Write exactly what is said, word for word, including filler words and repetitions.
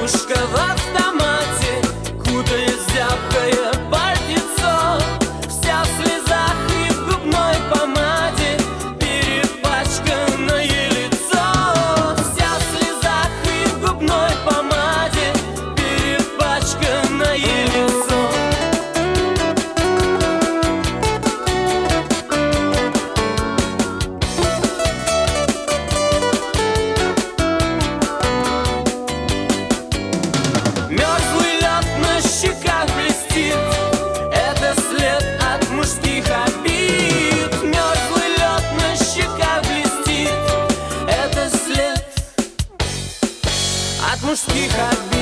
Пушка в автомате, кутаясь в зябкое пальтецо, вся в слезах и в губной помаде, перепачканное лицо. Вся в слезах и в губной помаде, перепачканное лицо. Мерзлый лед на щеках блестит, это след от мужских обид. Мерзлый лед на щеках блестит, это след от мужских обид.